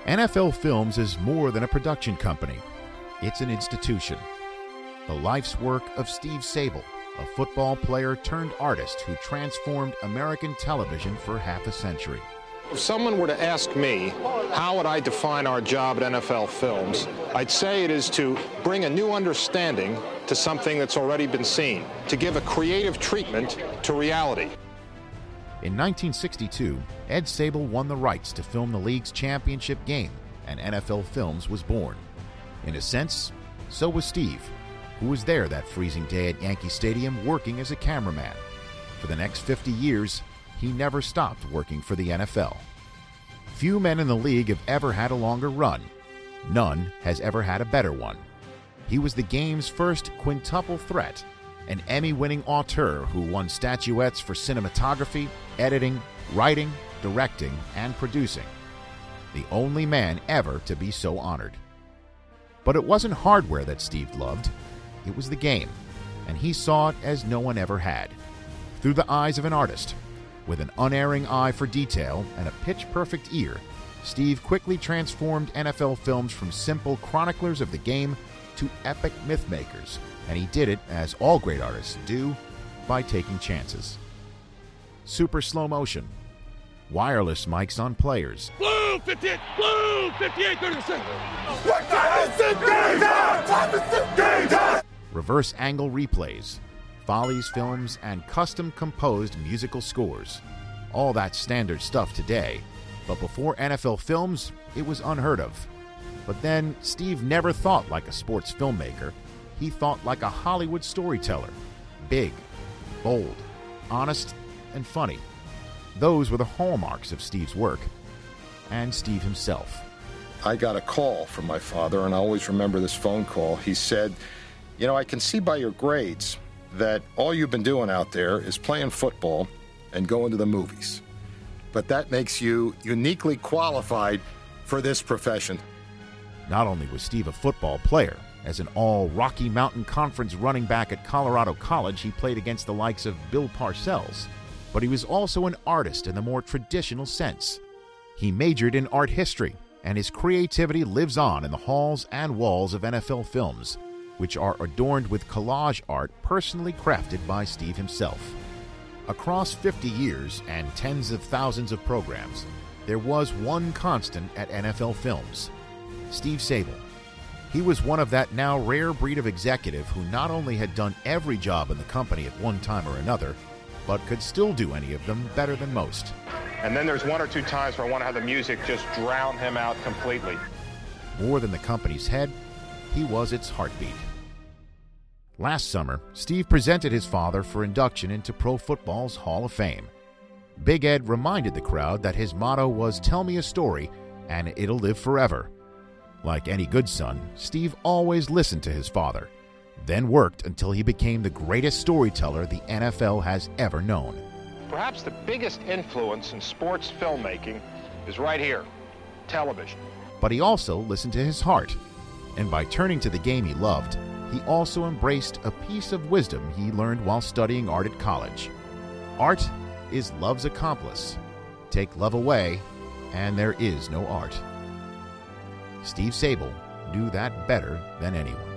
NFL Films is more than a production company. It's an institution. The life's work of Steve Sabol, a football player turned artist who transformed American television for half a century. If someone were to ask me, how would I define our job at NFL Films, I'd say it is to bring a new understanding to something that's already been seen, to give a creative treatment to reality. In 1962, Ed Sabol won the rights to film the league's championship game, and NFL Films was born. In a sense, so was Steve, who was there that freezing day at Yankee Stadium working as a cameraman. For the next 50 years, he never stopped working for the NFL. Few men in the league have ever had a longer run. None has ever had a better one. He was the game's first quintuple threat, an Emmy-winning auteur who won statuettes for cinematography, editing, writing, directing, and producing. The only man ever to be so honored. But it wasn't hardware that Steve loved. It was the game, and he saw it as no one ever had. Through the eyes of an artist, with an unerring eye for detail and a pitch-perfect ear, Steve quickly transformed NFL Films from simple chroniclers of the game to epic myth-makers, and he did it, as all great artists do, by taking chances. Super slow motion, wireless mics on players, Blue 58, Blue 58, 36. What time is it? Game time! Time is it? Game time! reverse angle replays, Follies films, and custom-composed musical scores. All that standard stuff today, but before NFL Films, it was unheard of. But then, Steve never thought like a sports filmmaker. He thought like a Hollywood storyteller. Big, bold, honest, and funny. Those were the hallmarks of Steve's work. And Steve himself. I got a call from my father, and I always remember this phone call. He said, "You know, I can see by your grades that all you've been doing out there is playing football and going to the movies. But that makes you uniquely qualified for this profession." Not only was Steve a football player, as an all-Rocky Mountain Conference running back at Colorado College, he played against the likes of Bill Parcells, but he was also an artist in the more traditional sense. He majored in art history, and his creativity lives on in the halls and walls of NFL Films, which are adorned with collage art personally crafted by Steve himself. Across 50 years and tens of thousands of programs, there was one constant at NFL Films: Steve Sabol. He was one of that now rare breed of executive who not only had done every job in the company at one time or another, but could still do any of them better than most. And then there's one or two times where I want to have the music just drown him out completely. More than the company's head, he was its heartbeat. Last summer, Steve presented his father for induction into Pro Football's Hall of Fame. Big Ed reminded the crowd that his motto was "Tell me a story, and it'll live forever." Like any good son, Steve always listened to his father, then worked until he became the greatest storyteller the NFL has ever known. Perhaps the biggest influence in sports filmmaking is right here, television. But he also listened to his heart, and by turning to the game he loved, he also embraced a piece of wisdom he learned while studying art at college. Art is love's accomplice. Take love away, and there is no art. Steve Sabol knew that better than anyone.